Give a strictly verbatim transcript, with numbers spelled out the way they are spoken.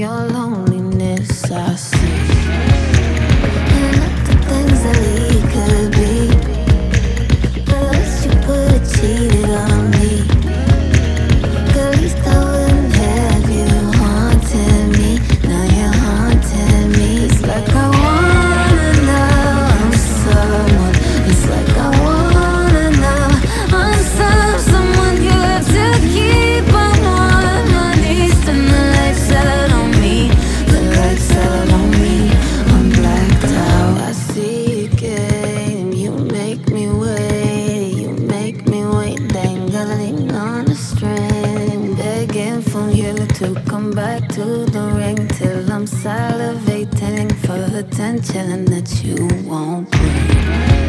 your loneliness, I see. And not the things that we could be. At least you could've cheated on me. At least I wouldn't have you haunting me. Now you're haunting me. It's like I wanna know I'm someone. It's like I wanna know I'm some someone you have to keep. I want my knees and the lights set on me. The lights set on me. I'm blacked out. I see a game. You make me wait. You make me wait. Dangling on a string, begging for you to come back to the ring till I'm salivating for attention that you won't bring.